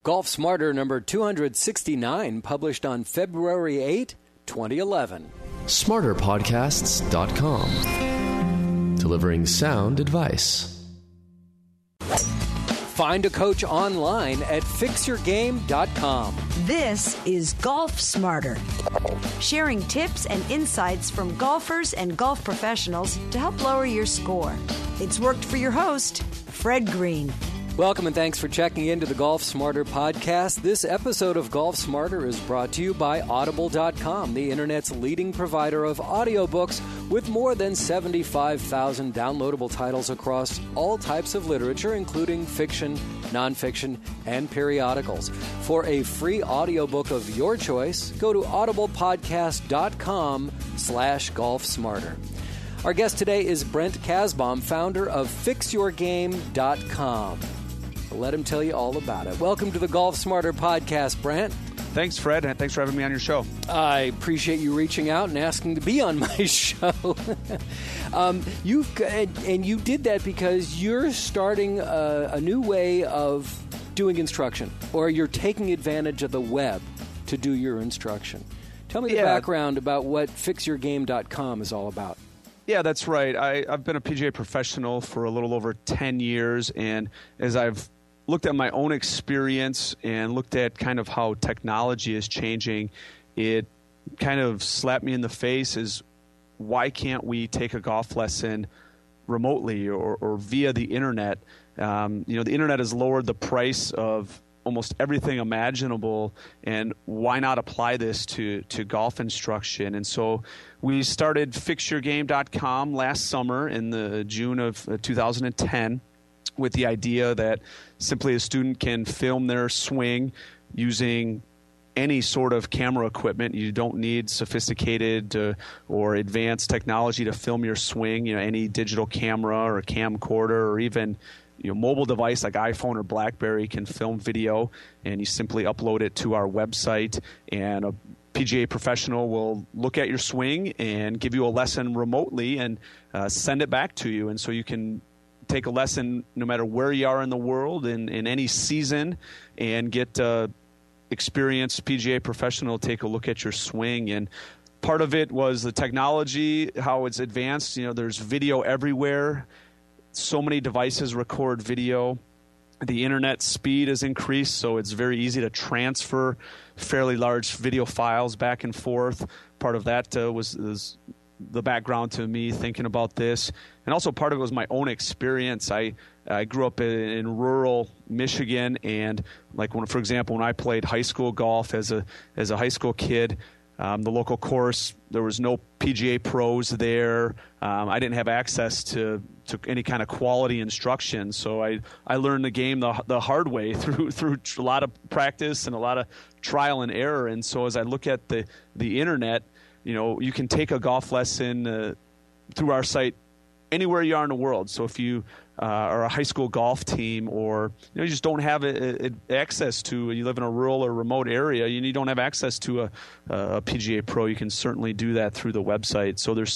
Golf Smarter number 269, published on February 8, 2011. SmarterPodcasts.com. Delivering sound advice. Find a coach online at fixyourgame.com. This is Golf Smarter, sharing tips and insights from golfers and golf professionals to help lower your score. It's worked for your host, Fred Green. Welcome and thanks for checking into the Golf Smarter podcast. This episode of Golf Smarter is brought to you by Audible.com, the internet's leading provider of audiobooks with more than 75,000 downloadable titles across all types of literature, including fiction, nonfiction, and periodicals. For a free audiobook of your choice, go to audiblepodcast.com/golfsmarter. Our guest today is Brent Kasbaum, founder of fixyourgame.com. Let him tell you all about it. Welcome to the Golf Smarter podcast, Brent. Thanks, Fred, and thanks for having me on your show. I appreciate you reaching out and asking to be on my show. You did that because you're starting a new way of doing instruction, or you're taking advantage of the web to do your instruction. Tell me the background about what fixyourgame.com is all about. Yeah, that's right. I've been a PGA professional for a little over 10 years, and as I've looked at my own experience and looked at kind of how technology is changing, it kind of slapped me in the face is why can't we take a golf lesson remotely or via the internet? The internet has lowered the price of almost everything imaginable, and why not apply this to golf instruction? And so we started fixyourgame.com last summer in the June of 2010 with the idea that simply a student can film their swing using any sort of camera equipment. You don't need sophisticated or advanced technology to film your swing. Any digital camera or camcorder or even mobile device like iPhone or BlackBerry can film video, and you simply upload it to our website, and a PGA professional will look at your swing and give you a lesson remotely and send it back to you. And so you can take a lesson no matter where you are in the world in any season and get experienced PGA professional take a look at your swing. And part of it was the technology, how it's advanced. There's video everywhere. So many devices record video. The internet speed has increased, so it's very easy to transfer fairly large video files back and forth. Part of that was the background to me thinking about this. And also part of it was my own experience. I grew up in rural Michigan, and for example, when I played high school golf as a high school kid, the local course, there was no PGA pros there. I didn't have access to any kind of quality instruction, so I learned the game the hard way through a lot of practice and a lot of trial and error. And so as I look at the internet, you can take a golf lesson through our site anywhere you are in the world. So if you are a high school golf team, or you just don't have access to, you live in a rural or remote area, you don't have access to a PGA pro, you can certainly do that through the website. So there's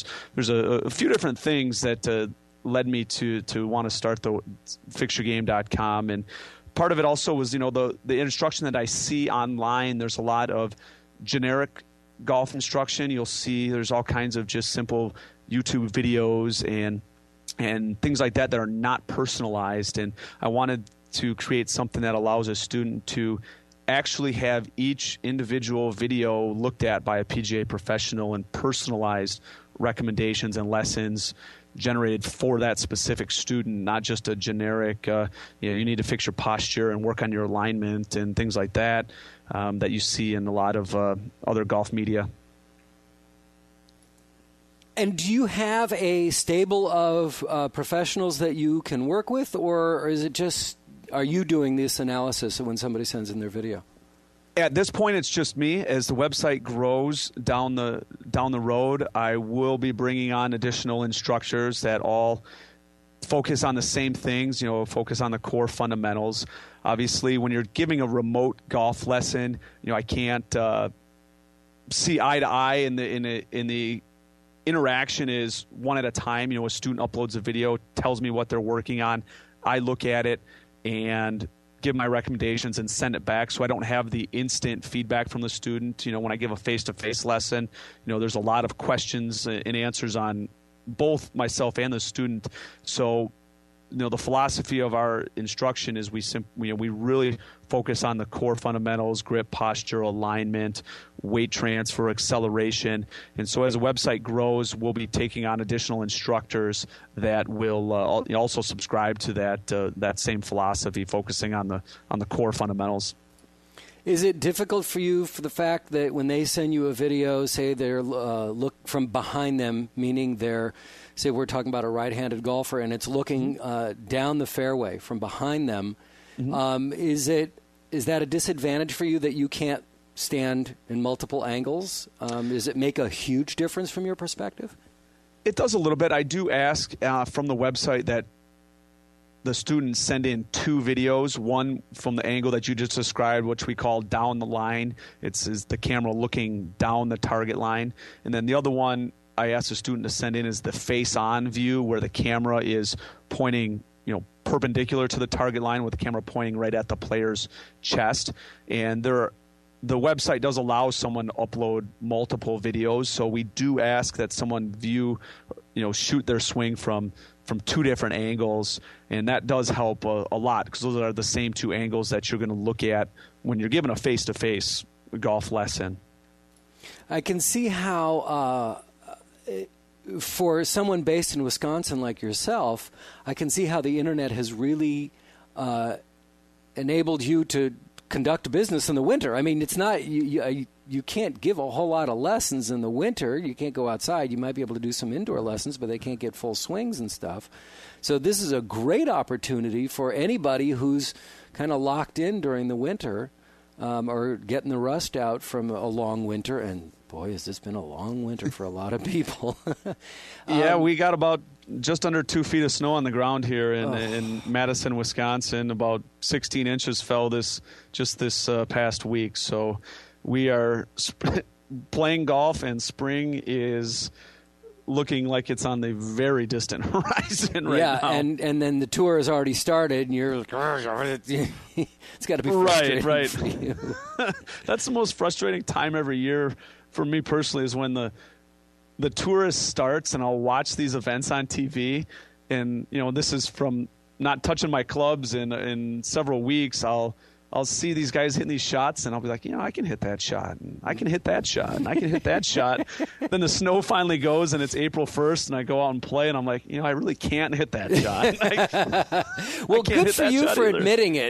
a few different things that led me to want to start the fixyourgame.com. And part of it also was the instruction that I see online. There's a lot of generic golf instruction. You'll see there's all kinds of just simple YouTube videos and things like that are not personalized. And I wanted to create something that allows a student to actually have each individual video looked at by a PGA professional and personalized recommendations and lessons generated for that specific student, not just a generic, you need to fix your posture and work on your alignment and things like that that you see in a lot of other golf media. And do you have a stable of professionals that you can work with, or is it just, are you doing this analysis when somebody sends in their video? At this point, it's just me. As the website grows down the road, I will be bringing on additional instructors that all focus on the same things, focus on the core fundamentals. Obviously, when you're giving a remote golf lesson, I can't see eye to eye in the interaction is one at a time. A student uploads a video, tells me what they're working on. I look at it, and give my recommendations and send it back, so I don't have the instant feedback from the student. When I give a face-to-face lesson, there's a lot of questions and answers on both myself and the student. So the philosophy of our instruction is we really focus on the core fundamentals: grip, posture, alignment, weight transfer, acceleration. And so as the website grows, we'll be taking on additional instructors that will also subscribe to that same philosophy, focusing on the core fundamentals. Is it difficult for you for the fact that when they send you a video, say they're look from behind them, meaning say we're talking about a right-handed golfer and it's looking down the fairway from behind them, is that a disadvantage for you that you can't stand in multiple angles? Does it make a huge difference from your perspective? It does a little bit. I do ask from the website that the students send in 2 videos, one from the angle that you just described, which we call down the line. Is the camera looking down the target line. And then the other one I asked the student to send in is the face-on view, where the camera is pointing perpendicular to the target line, with the camera pointing right at the player's chest. And the website does allow someone to upload multiple videos, so we do ask that someone shoot their swing from 2 different angles, and that does help a lot, because those are the same 2 angles that you're going to look at when you're given a face-to-face golf lesson. I can see how for someone based in Wisconsin like yourself, I can see how the internet has really enabled you to conduct business in the winter. I mean, it's not you can't give a whole lot of lessons in the winter. You can't go outside. You might be able to do some indoor lessons, but they can't get full swings and stuff. So this is a great opportunity for anybody who's kind of locked in during the winter or getting the rust out from a long winter. And boy, has this been a long winter for a lot of people. Yeah, we got about just under 2 feet of snow on the ground here in Madison, Wisconsin. About 16 inches fell this past week. So we are playing golf, and spring is looking like it's on the very distant horizon right now. Yeah, and then the tour has already started, and you're like, it's got to be frustrating for you. That's the most frustrating time every year for me personally, is when the tour starts and I'll watch these events on TV, and this is from not touching my clubs in several weeks. I'll see these guys hitting these shots, and I'll be like, I can hit that shot, and I can hit that shot, and I can hit that shot. Then the snow finally goes, and it's April 1st, and I go out and play, and I'm like, I really can't hit that shot. Well, good for you for admitting it.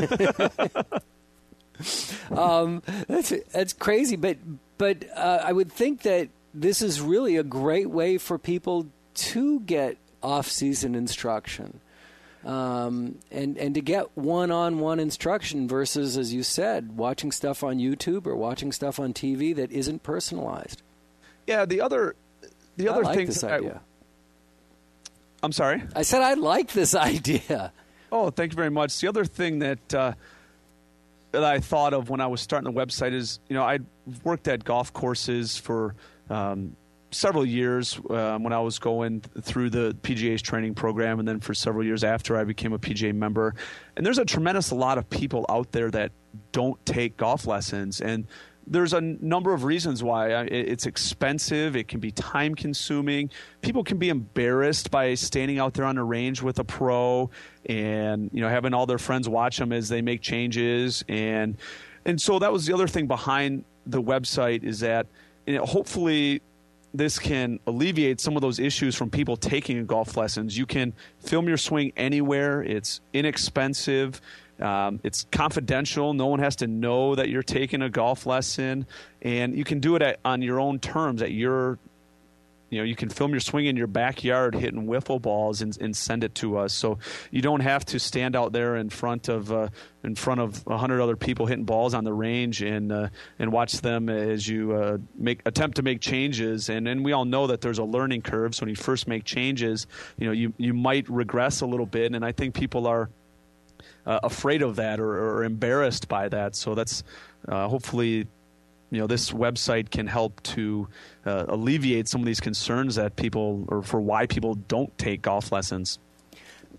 That's crazy, but I would think that this is really a great way for people to get off-season instruction. And to get one-on-one instruction versus, as you said, watching stuff on YouTube or watching stuff on TV that isn't personalized. Yeah, the other I like thing. This idea. I'm sorry? I said I like this idea. Oh, thank you very much. The other thing that I thought of when I was starting the website is, I'd worked at golf courses for several years when I was going through the PGA's training program, and then for several years after I became a PGA member. And there's a tremendous lot of people out there that don't take golf lessons, and there's a number of reasons why. It's expensive. It can be time consuming. People can be embarrassed by standing out there on the range with a pro and having all their friends watch them as they make changes. And so that was the other thing behind the website, is that hopefully this can alleviate some of those issues from people taking golf lessons. You can film your swing anywhere. It's inexpensive. It's confidential. No one has to know that you're taking a golf lesson, and you can do it on your own terms. You can film your swing in your backyard hitting wiffle balls and send it to us. So you don't have to stand out there in front of 100 other people hitting balls on the range and watch them as you attempt to make changes. And we all know that there's a learning curve. So when you first make changes, you might regress a little bit, and I think people are afraid of that or embarrassed by that. So that's hopefully this website can help to alleviate some of these concerns that people, or for why people don't take golf lessons.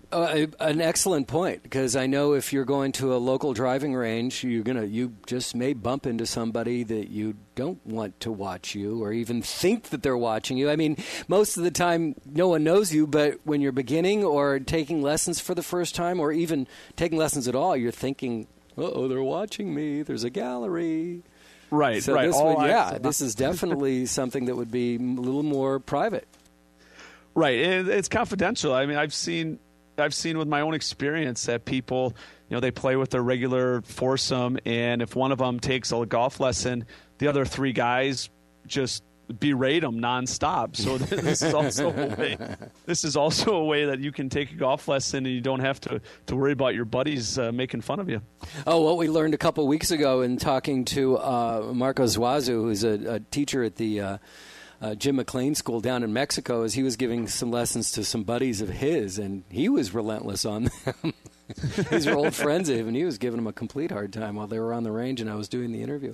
An excellent point, because I know if you're going to a local driving range, you just may bump into somebody that you don't want to watch you or even think that they're watching you. I mean, most of the time no one knows you, but when you're beginning or taking lessons for the first time or even taking lessons at all, you're thinking, uh-oh, they're watching me. There's a gallery. Right, so right. This is definitely something that would be a little more private. Right, and it's confidential. I mean, I've seen with my own experience that people, they play with their regular foursome, and if one of them takes a golf lesson, the other three guys just berate them nonstop. So this is also a way that you can take a golf lesson and you don't have to worry about your buddies making fun of you. Oh, what we learned a couple of weeks ago in talking to Marco Zuazu, who's a teacher at the Jim McLean School down in Mexico, is he was giving some lessons to some buddies of his, and he was relentless on them. These were old friends of him, and he was giving them a complete hard time while they were on the range and I was doing the interview.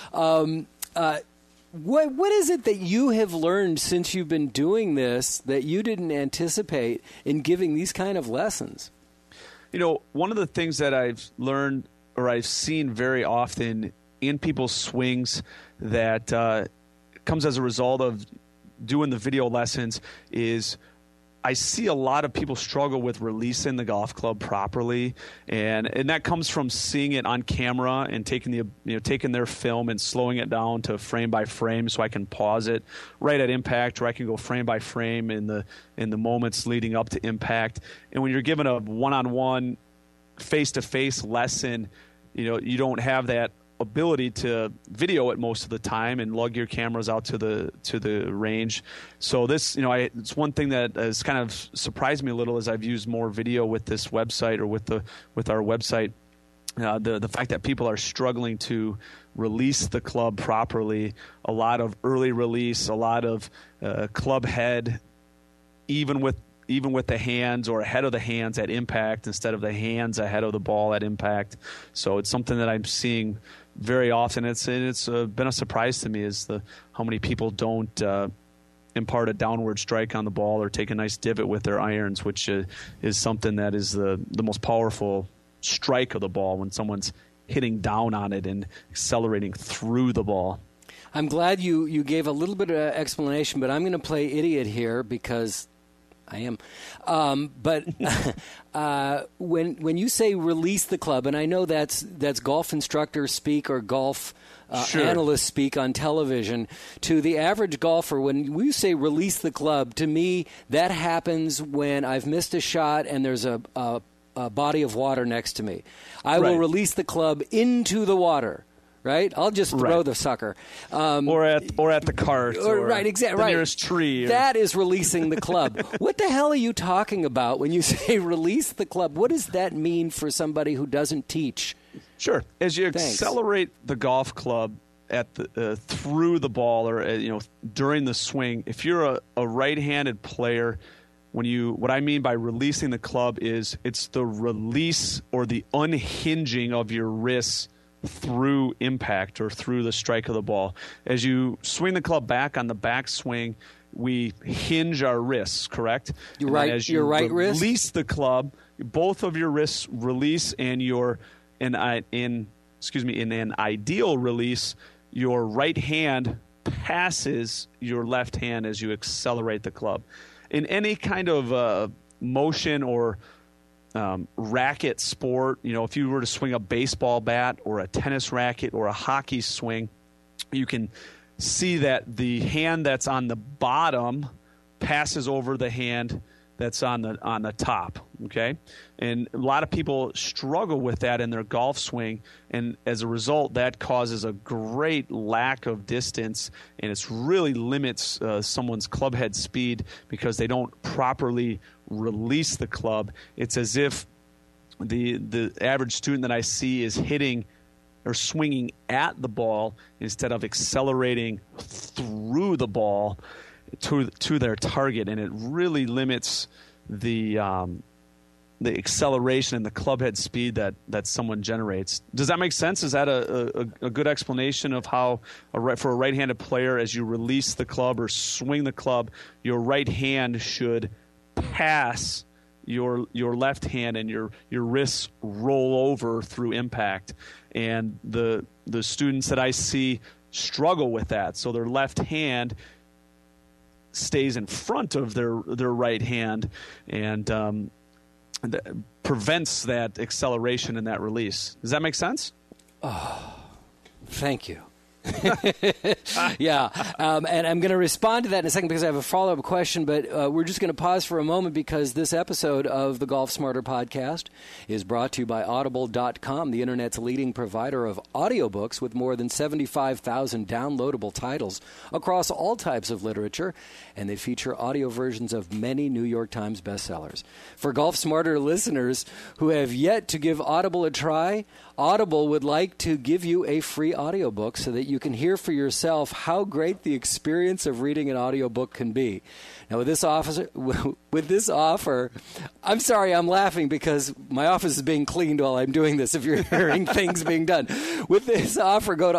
What is it that you have learned since you've been doing this that you didn't anticipate in giving these kind of lessons? One of the things that I've learned or I've seen very often in people's swings that comes as a result of doing the video lessons is I see a lot of people struggle with releasing the golf club properly, and that comes from seeing it on camera and taking their film and slowing it down to frame by frame so I can pause it right at impact, or I can go frame by frame in the moments leading up to impact. And when you're given a one-on-one, face-to-face lesson, you don't have that ability to video it most of the time and lug your cameras out to the range. So this, it's one thing that has kind of surprised me a little as I've used more video with this website or with our website. The fact that people are struggling to release the club properly, a lot of early release, a lot of club head, even with the hands or ahead of the hands at impact instead of the hands ahead of the ball at impact. So it's something that I'm seeing very often. It's been a surprise to me is how many people don't impart a downward strike on the ball or take a nice divot with their irons, which is something that is the most powerful strike of the ball when someone's hitting down on it and accelerating through the ball. I'm glad you gave a little bit of explanation, but I'm going to play idiot here because I am. But when you say release the club, and I know that's golf instructors speak or golf analysts speak on television, to the average golfer, when we say release the club, to me that happens when I've missed a shot and there's a body of water next to me. I will release the club into the water. Right, I'll just throw the sucker, or at the cart, or the nearest tree. That is releasing the club. What the hell are you talking about when you say release the club? What does that mean for somebody who doesn't teach? Sure, as you accelerate the golf club at through the ball, or during the swing, if you're a right-handed player. What I mean by releasing the club is it's the release or the unhinging of your wrists through impact or through the strike of the ball. As you swing the club back on the backswing, we hinge our wrists, correct? Your right wrist? Release the club, both of your wrists release, and in an ideal release, your right hand passes your left hand as you accelerate the club. In any kind of motion or racket sport, if you were to swing a baseball bat or a tennis racket or a hockey swing, you can see that the hand that's on the bottom passes over the hand that's on the top, okay? And a lot of people struggle with that in their golf swing, and as a result, that causes a great lack of distance, and it really limits someone's club head speed because they don't properly release the club. It's as if the average student that I see is hitting or swinging at the ball instead of accelerating through the ball to their target, and it really limits the acceleration and the club head speed that someone generates. Does that make sense? Is that a good explanation of how for a right-handed player, as you release the club or swing the club, your right hand should pass your left hand and your wrists roll over through impact. And the students that I see struggle with that. So their left hand stays in front of their right hand, and prevents that acceleration and that release. Does that make sense? Oh, thank you. Yeah, and I'm going to respond to that in a second because I have a follow-up question, but we're just going to pause for a moment because this episode of the Golf Smarter podcast is brought to you by Audible.com, the Internet's leading provider of audiobooks with more than 75,000 downloadable titles across all types of literature, and they feature audio versions of many New York Times bestsellers. For Golf Smarter listeners who have yet to give Audible a try, Audible would like to give you a free audiobook so that you can hear for yourself how great the experience of reading an audiobook can be. Now, with this offer, I'm sorry, I'm laughing because my office is being cleaned while I'm doing this, if you're hearing things being done. With this offer, go to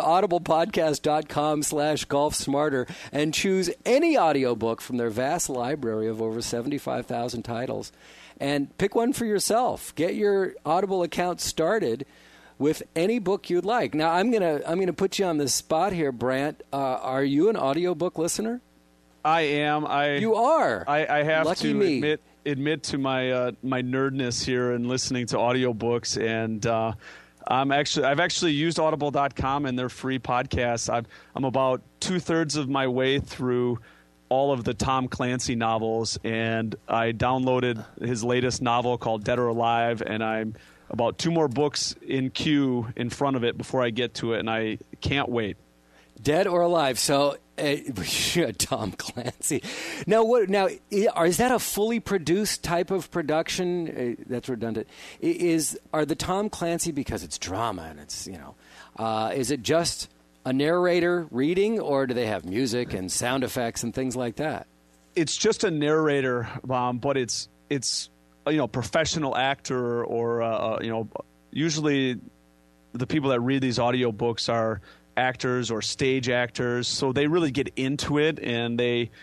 audiblepodcast.com/golfsmarter and choose any audiobook from their vast library of over 75,000 titles. And pick one for yourself. Get your Audible account started with any book you'd like. Now, I'm gonna put you on the spot here, Brant. Are you an audiobook listener? I am. You are. I have Lucky to me. admit to my my nerdness here in listening to audiobooks, and I've actually used Audible.com and their free podcasts. I'm about 2/3 of my way through all of the Tom Clancy novels, and I downloaded his latest novel called Dead or Alive, and I'm about 2 more books in queue in front of it before I get to it, and I can't wait. Dead or Alive. So, Tom Clancy. Now, is that a fully produced type of production? That's redundant. Are the Tom Clancy, because it's drama and it's, is it just a narrator reading, or do they have music and sound effects and things like that? It's just a narrator, but it's professional actor or usually the people that read these audiobooks are actors or stage actors, so they really get into it, and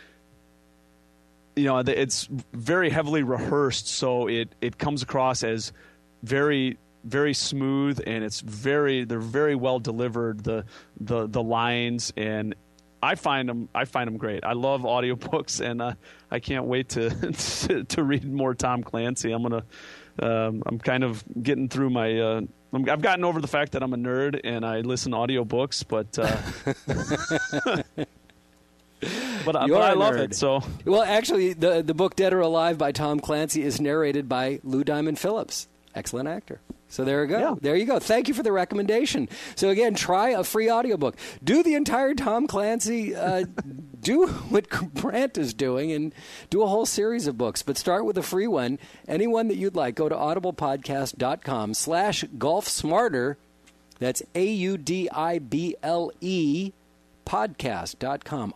it's very heavily rehearsed, so it comes across as very, very smooth, and they're very well delivered, the lines, and I find them great. I love audiobooks, and I can't wait to read more Tom Clancy. I'm kind of getting through my. I've gotten over the fact that I'm a nerd and I listen to audiobooks, but I love it. So, well, actually, the book Dead or Alive by Tom Clancy is narrated by Lou Diamond Phillips, excellent actor. So there you go. Yeah. There you go. Thank you for the recommendation. So again, try a free audiobook. Do the entire Tom Clancy, do what Brant is doing, and do a whole series of books. But start with a free one. Any one that you'd like. Go to audiblepodcast.com/golfsmarter. That's AUDIBLE podcast.com.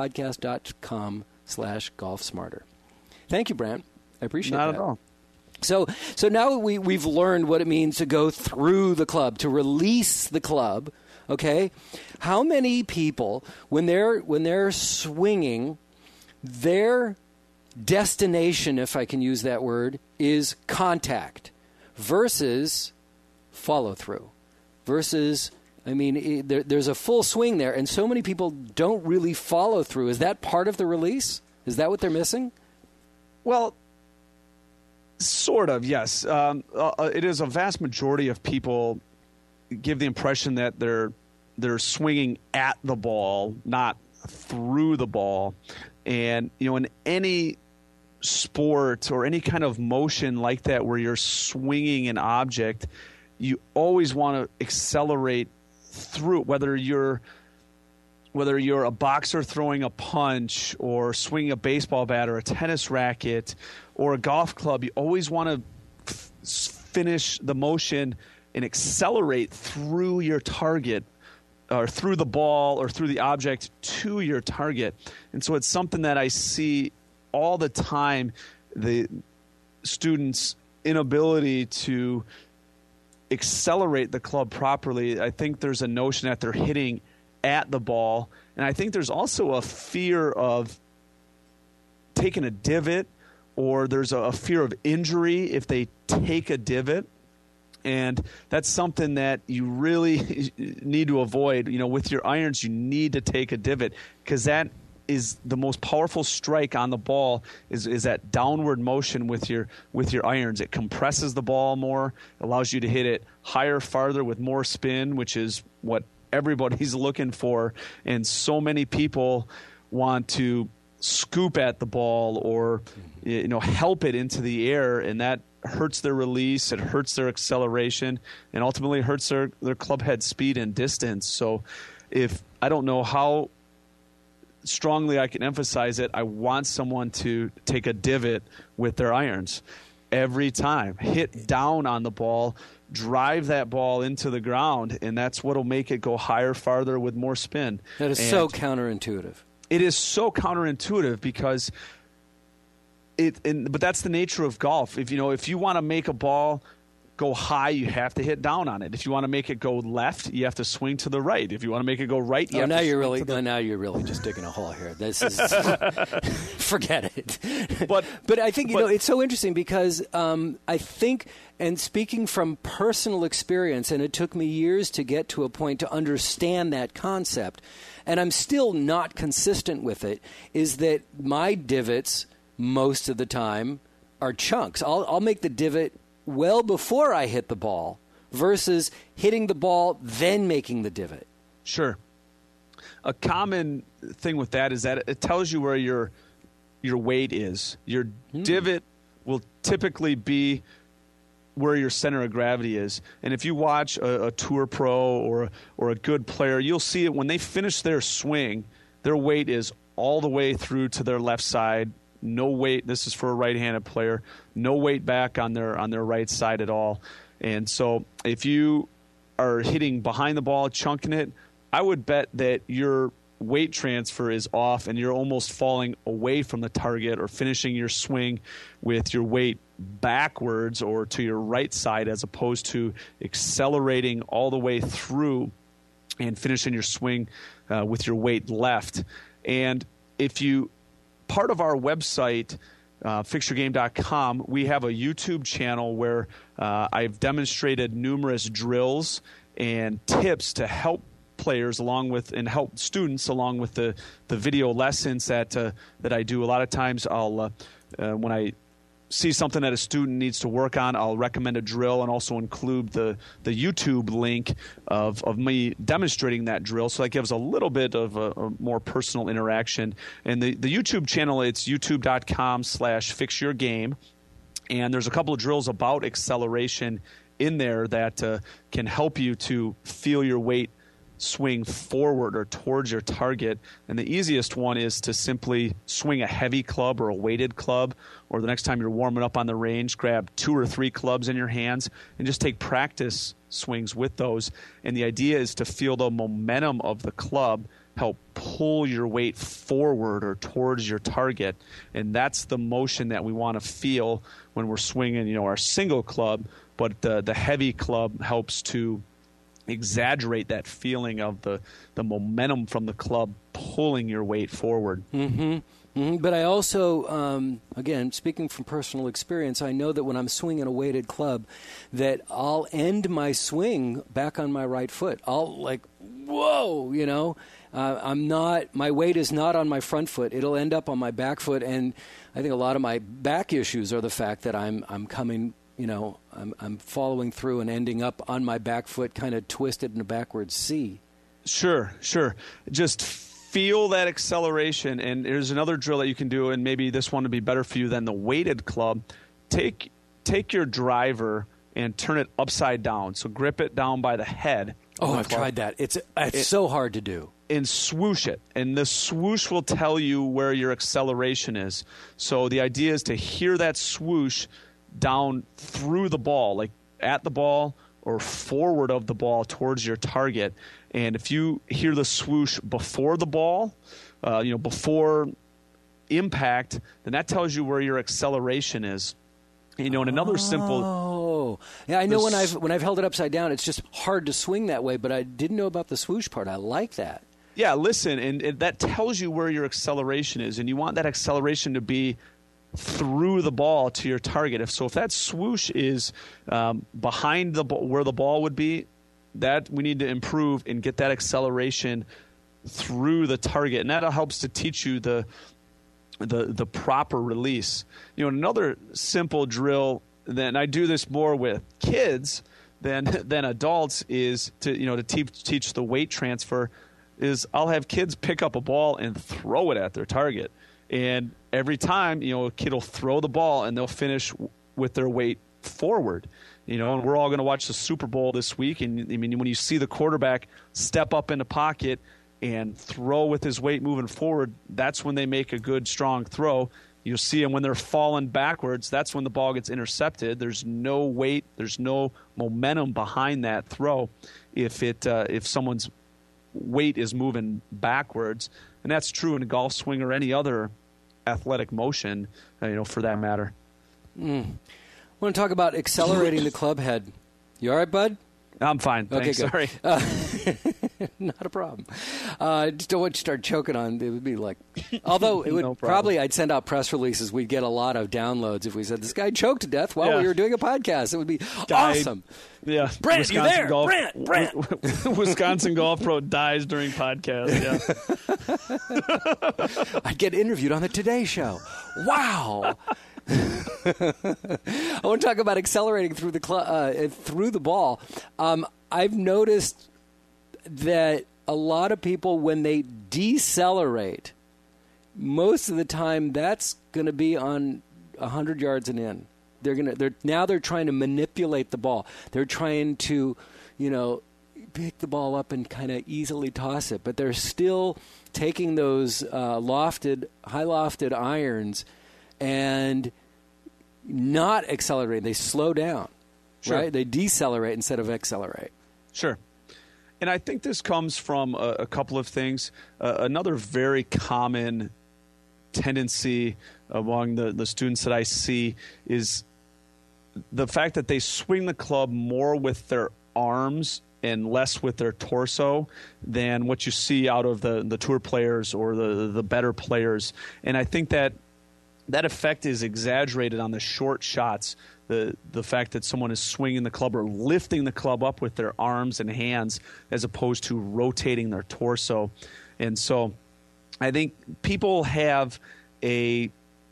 audiblepodcast.com/golfsmarter. Thank you, Brant. I appreciate that. Not at all. So now we've learned what it means to go through the club, to release the club. Okay, how many people, when they're swinging, their destination, if I can use that word, is contact versus follow through, versus, there's a full swing there, and so many people don't really follow through. Is that part of the release? Is that what they're missing? Well, sort of, yes. It is a vast majority of people give the impression that they're swinging at the ball, not through the ball. And, in any sport or any kind of motion like that where you're swinging an object, you always want to accelerate through it, whether you're a boxer throwing a punch or swinging a baseball bat or a tennis racket or a golf club. You always want to finish the motion and accelerate through your target, or through the ball or through the object to your target. And so it's something that I see all the time, the students' inability to accelerate the club properly. I think there's a notion that they're hitting at the ball, and I think there's also a fear of taking a divot or there's a fear of injury if they take a divot. And that's something that you really need to avoid. With your irons, you need to take a divot, because that is the most powerful strike on the ball is that downward motion with your irons. It compresses the ball more, allows you to hit it higher, farther with more spin, which is what everybody's looking for. And so many people want to scoop at the ball or help it into the air, and that hurts their release, it hurts their acceleration, and ultimately hurts their club head speed and distance. So I don't know how strongly I can emphasize it, I want someone to take a divot with their irons every time. Hit down on the ball, drive that ball into the ground, and that's what will make it go higher, farther with more spin. That is so counterintuitive. It is so counterintuitive because but that's the nature of golf. If you want to make a ball go high, you have to hit down on it. If you want to make it go left, you have to swing to the right. If you want to make it go right, you have to swing to the... Now you're really just digging a hole here. This is forget it. But I think it's so interesting because I think, and speaking from personal experience, and it took me years to get to a point to understand that concept, and I'm still not consistent with it, is that my divots most of the time are chunks. I'll make the divot well before I hit the ball versus hitting the ball then making the divot. Sure. A common thing with that is that it tells you where your weight is. Your divot will typically be where your center of gravity is. And if you watch a tour pro or a good player, you'll see it when they finish their swing, their weight is all the way through to their left side. No weight. This is for a right-handed player. No weight back on their right side at all. And so if you are hitting behind the ball, chunking it, I would bet that your weight transfer is off and you're almost falling away from the target or finishing your swing with your weight backwards or to your right side as opposed to accelerating all the way through and finishing your swing with your weight left. And part of our website, fixyourgame.com, we have a YouTube channel where I've demonstrated numerous drills and tips to help players and help students along with the video lessons that I do. A lot of times I'll when I see something that a student needs to work on, I'll recommend a drill and also include the YouTube link of me demonstrating that drill. So that gives a little bit of a more personal interaction. And the YouTube channel, it's youtube.com/fixyourgame. And there's a couple of drills about acceleration in there that can help you to feel your weight swing forward or towards your target. And the easiest one is to simply swing a heavy club or a weighted club, or the next time you're warming up on the range, grab 2 or 3 clubs in your hands and just take practice swings with those. And the idea is to feel the momentum of the club help pull your weight forward or towards your target. And that's the motion that we want to feel when we're swinging, our single club, but the heavy club helps to exaggerate that feeling of the momentum from the club pulling your weight forward. Mm-hmm. Mm-hmm. But I also, again, speaking from personal experience, I know that when I'm swinging a weighted club, that I'll end my swing back on my right foot. I'll whoa, my weight is not on my front foot. It'll end up on my back foot, and I think a lot of my back issues are the fact that I'm coming. I'm following through and ending up on my back foot kind of twisted in a backwards C. Sure. Just feel that acceleration. And there's another drill that you can do, and maybe this one would be better for you than the weighted club. Take your driver and turn it upside down. So grip it down by the head. Oh, I've tried that. It's so hard to do. And swoosh it. And the swoosh will tell you where your acceleration is. So the idea is to hear that swoosh down through the ball, like at the ball or forward of the ball towards your target. And if you hear the swoosh before the ball, before impact, then that tells you where your acceleration is. And another simple. Oh, yeah. I know when I've held it upside down, it's just hard to swing that way. But I didn't know about the swoosh part. I like that. Yeah, listen, and that tells you where your acceleration is, and you want that acceleration to be through the ball to your target. If that swoosh is behind where the ball would be, that we need to improve and get that acceleration through the target, and that helps to teach you the proper release. Another simple drill, then I do this more with kids than adults, is to teach the weight transfer. Is I'll have kids pick up a ball and throw it at their target. And every time, a kid will throw the ball and they'll finish with their weight forward. And we're all going to watch the Super Bowl this week. And when you see the quarterback step up in the pocket and throw with his weight moving forward, that's when they make a good, strong throw. You'll see them when they're falling backwards. That's when the ball gets intercepted. There's no weight. There's no momentum behind that throw if someone's weight is moving backwards. And that's true in a golf swing or any other athletic motion, for that matter. I want to talk about accelerating the club head. You all right, bud? I'm fine. Thanks. Okay, good. Sorry. Not a problem. Just don't want you to start choking on. It would be like, although it would No problem. probably, I'd send out press releases. We'd get a lot of downloads if we said this guy choked to death while we were doing a podcast. It would be awesome. Yeah, Brent, you there? Brent. Wisconsin Golf Pro dies during podcast. Yeah, I'd get interviewed on the Today Show. Wow. I want to talk about accelerating through the ball. I've noticed that a lot of people, when they decelerate, most of the time that's going to be on 100 yards and in. They're trying to manipulate the ball. They're trying to, pick the ball up and kind of easily toss it, but they're still taking those high lofted irons and not accelerating. They slow down, Sure. right? They decelerate instead of accelerate. Sure. And I think this comes from a couple of things. Another very common tendency among the students that I see is the fact that they swing the club more with their arms and less with their torso than what you see out of the tour players or the better players. And I think that effect is exaggerated on the short shots. The fact that someone is swinging the club or lifting the club up with their arms and hands as opposed to rotating their torso. And so I think people have a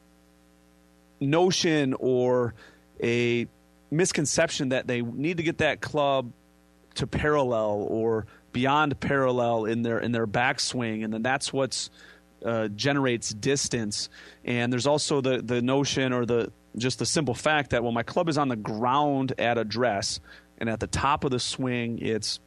notion or a misconception that they need to get that club to parallel or beyond parallel in their backswing, and then that's what's generates distance. And there's also the notion or just the simple fact that, well, my club is on the ground at address, and at the top of the swing, it's,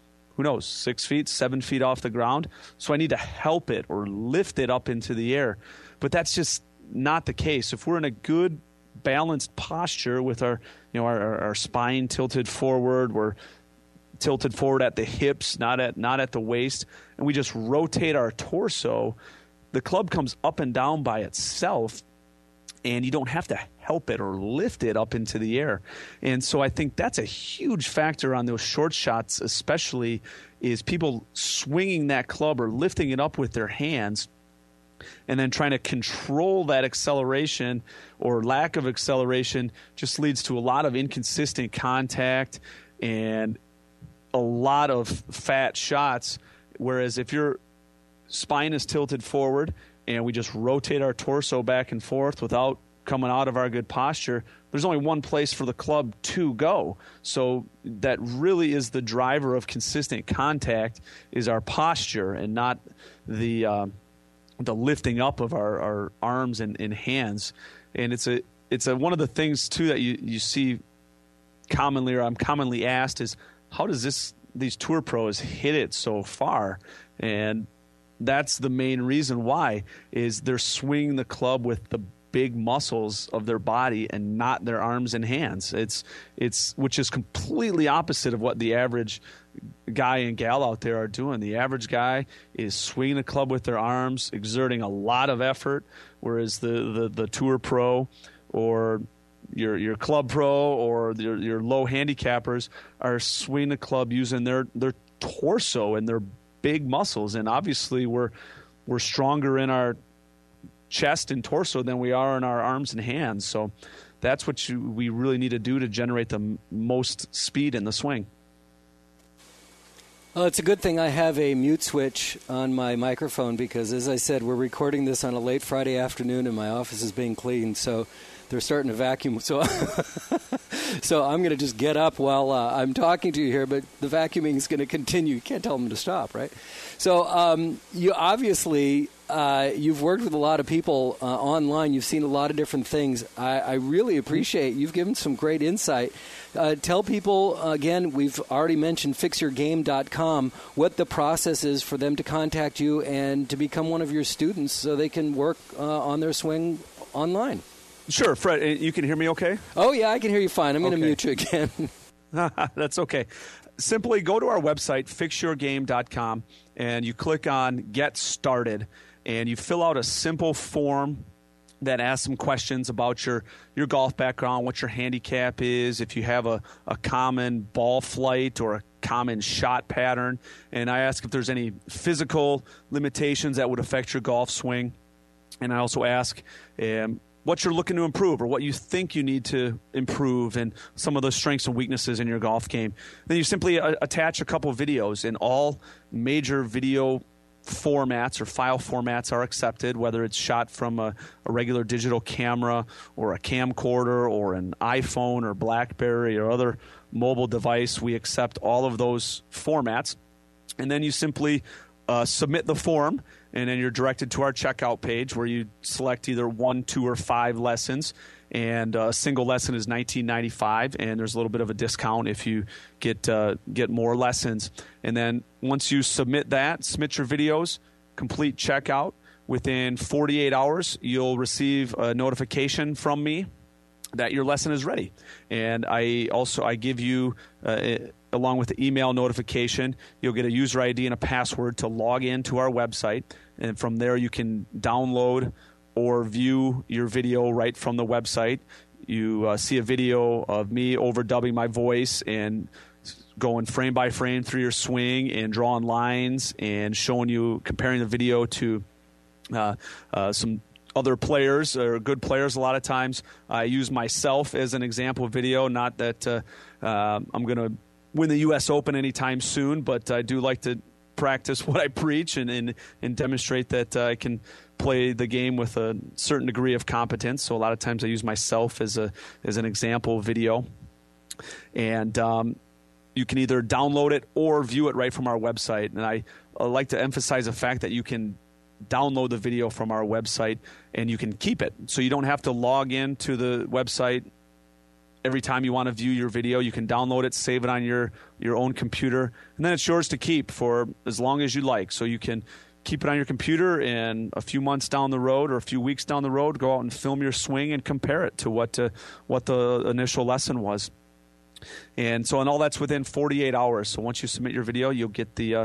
6 feet, 7 feet off the ground. So I need to help it or lift it up into the air. But that's just not the case. If we're in a good, balanced posture with our spine tilted forward, we're tilted forward at the hips, not at the waist, and we just rotate our torso, the club comes up and down by itself, and you don't have to help it or lift it up into the air. And so I think that's a huge factor on those short shots, especially, is people swinging that club or lifting it up with their hands and then trying to control that acceleration or lack of acceleration just leads to a lot of inconsistent contact and a lot of fat shots. Whereas if your spine is tilted forward and we just rotate our torso back and forth without coming out of our good posture, there's only one place for the club to go. So that really is the driver of consistent contact, is our posture and not the lifting up of our arms and hands. And it's one of the things too that you see commonly, or I'm commonly asked, is how does these tour pros hit it so far? And that's the main reason why, is they're swinging the club with the big muscles of their body and not their arms and hands. It's which is completely opposite of what the average guy and gal out there are doing. The average guy is swinging the club with their arms, exerting a lot of effort, whereas the tour pro or your club pro or your low handicappers are swinging the club using their torso and their big muscles. And obviously we're stronger in our chest and torso than we are in our arms and hands. So that's what we really need to do to generate the most speed in the swing. Well, it's a good thing I have a mute switch on my microphone because, as I said, we're recording this on a late Friday afternoon and my office is being cleaned, so they're starting to vacuum. So so I'm going to just get up while I'm talking to you here, but the vacuuming is going to continue. You can't tell them to stop, right? So you obviously, you've worked with a lot of people online. You've seen a lot of different things. I really appreciate you've given some great insight. Tell people, again, we've already mentioned fixyourgame.com, what the process is for them to contact you and to become one of your students so they can work on their swing online. Sure. Fred, you can hear me okay? Oh, yeah, I can hear you fine. I'm going to mute you again. That's okay. Simply go to our website, fixyourgame.com, and you click on Get Started, and you fill out a simple form that asks some questions about your golf background, what your handicap is, if you have a common ball flight or a common shot pattern. And I ask if there's any physical limitations that would affect your golf swing. And I also ask what you're looking to improve or what you think you need to improve and some of the strengths and weaknesses in your golf game. Then you simply attach a couple of videos, and all major video formats or file formats are accepted, whether it's shot from a regular digital camera or a camcorder or an iPhone or BlackBerry or other mobile device. We accept all of those formats. And then you simply submit the form, and then you're directed to our checkout page where you select either 1, 2, or 5 lessons. And a single lesson is $19.95, and there's a little bit of a discount if you get more lessons. And then once you submit your videos, complete checkout, within 48 hours, you'll receive a notification from me that your lesson is ready. And I give you, along with the email notification, you'll get a user ID and a password to log into our website. And from there, you can download or view your video right from the website. You see a video of me overdubbing my voice and going frame by frame through your swing and drawing lines and comparing the video to some other players or good players. A lot of times I use myself as an example video, not that I'm going to win the U.S. Open anytime soon, but I do like to practice what I preach and demonstrate that I can play the game with a certain degree of competence. So a lot of times I use myself as an example video. And you can either download it or view it right from our website. And I like to emphasize the fact that you can download the video from our website and you can keep it. So you don't have to log in to the website every time you want to view your video. You can download it, save it on your own computer, and then it's yours to keep for as long as you like. So you can keep it on your computer, and a few months down the road or a few weeks down the road, go out and film your swing and compare it to what the initial lesson was. And all that's within 48 hours. So once you submit your video, you'll get the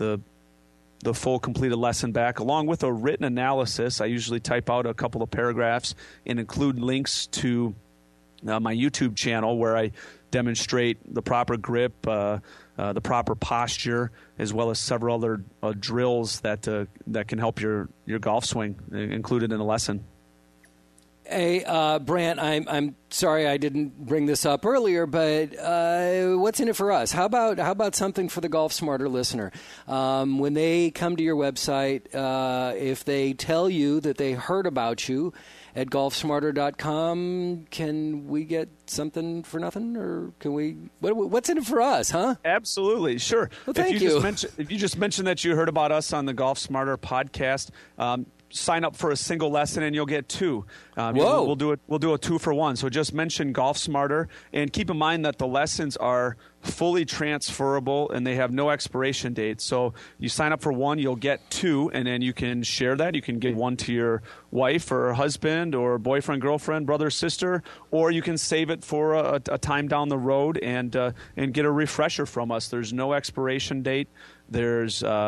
full completed lesson back, along with a written analysis. I usually type out a couple of paragraphs and include links to my YouTube channel where I demonstrate the proper grip, the proper posture, as well as several other drills that can help your golf swing included in a lesson. Hey, Brant, I'm sorry I didn't bring this up earlier, but what's in it for us? How about something for the Golf Smarter listener? When they come to your website, if they tell you that they heard about you at golfsmarter.com, can we get something for nothing, or can we? What's in it for us, huh? Absolutely, sure. Well, thank you. If you just mentioned that you heard about us on the Golf Smarter podcast, sign up for a single lesson and you'll get 2. Whoa! We'll do a 2-for-1. So just mention Golf Smarter, and keep in mind that the lessons are fully transferable and they have no expiration date. So you sign up for 1, you'll get 2, and then you can share that. You can give 1 to your wife or husband or boyfriend, girlfriend, brother, sister, or you can save it for a time down the road and get a refresher from us. There's no expiration date. There's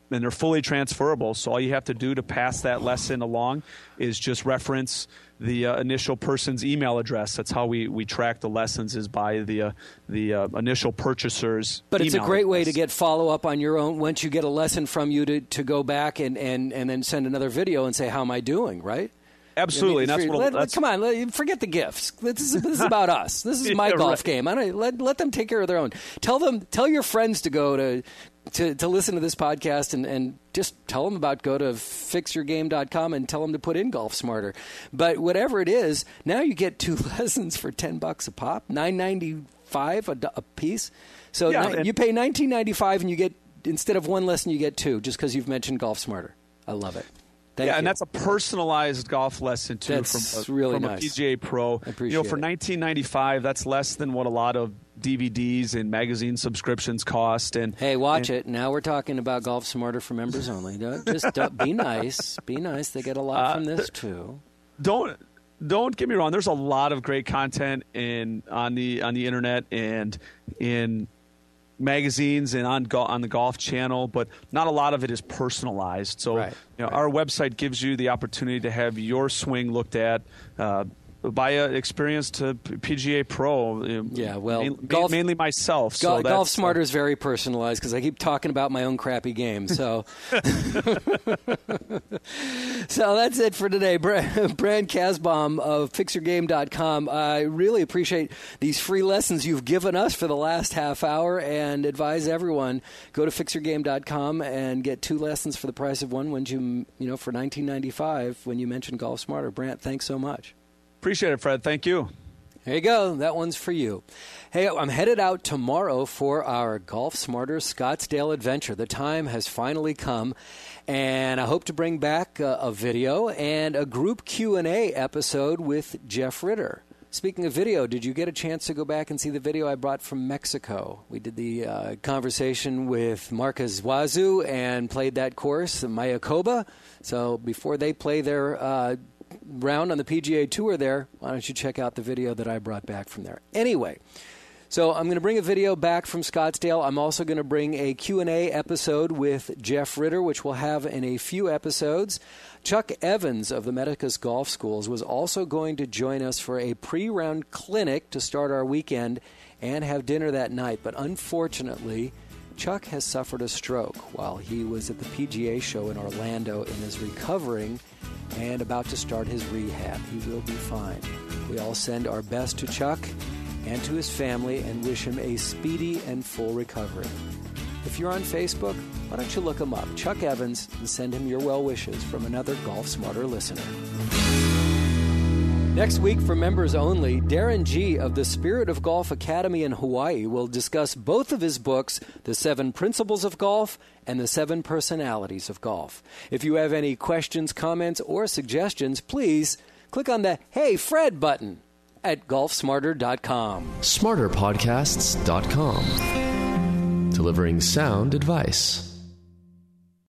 they're fully transferable. So all you have to do to pass that lesson along is just reference the initial person's email address. That's how we track the lessons, is by the initial purchaser's But it's a email great way address. to get follow-up on your own once you get a lesson from you to go back and then send another video and say, how am I doing, right? Absolutely. I mean, and that's what come on, forget the gifts. This is about us. This is my golf game. Let them take care of their own. Tell your friends to go to listen to this podcast and just tell them go to fixyourgame.com and tell them to put in Golf Smarter. But whatever it is, now you get 2 lessons for $10 a pop, $9.95 a piece. So you pay $19.95 and you get, instead of 1 lesson, you get 2 just because you've mentioned Golf Smarter. I love it. Thank you. And that's a personalized golf lesson too really from nice. a PGA Pro. I appreciate for $19.95, that's less than what a lot of DVDs and magazine subscriptions cost. And hey, watch it. Now we're talking about Golf Smarter for members only. Don't be nice. Be nice. They get a lot from this too. Don't get me wrong. There's a lot of great content on the internet and in magazines and on the Golf Channel, but not a lot of it is personalized. So our website gives you the opportunity to have your swing looked at by an experienced PGA Pro. Mainly myself. Golf Smarter is very personalized because I keep talking about my own crappy game. So, so that's it for today. Brand Casbaum of fixyourgame.com. I really appreciate these free lessons you've given us for the last half hour, and advise everyone, go to fixyourgame.com and get 2 lessons for the price of 1 when for $19.95 when you mention Golf Smarter. Brant, thanks so much. Appreciate it, Fred. Thank you. There you go. That one's for you. Hey, I'm headed out tomorrow for our Golf Smarter Scottsdale adventure. The time has finally come, and I hope to bring back a video and a group Q&A episode with Jeff Ritter. Speaking of video, did you get a chance to go back and see the video I brought from Mexico? We did the conversation with Marcus Wazoo and played that course, Mayakoba. So before they play their round on the PGA Tour there, why don't you check out the video that I brought back from there. Anyway, so I'm going to bring a video back from Scottsdale. I'm also going to bring a Q&A episode with Jeff Ritter, which we'll have in a few episodes. Chuck Evans of the Medicus Golf Schools was also going to join us for a pre-round clinic to start our weekend and have dinner that night. But unfortunately, Chuck has suffered a stroke while he was at the PGA show in Orlando and is recovering and about to start his rehab. He will be fine. We all send our best to Chuck and to his family and wish him a speedy and full recovery. If you're on Facebook, why don't you look him up, Chuck Evans, and send him your well wishes from another Golf Smarter listener. Next week, for members only, Darren G. of the Spirit of Golf Academy in Hawaii will discuss both of his books, The 7 Principles of Golf and The 7 Personalities of Golf. If you have any questions, comments, or suggestions, please click on the Hey Fred button at golfsmarter.com. SmarterPodcasts.com. Delivering sound advice.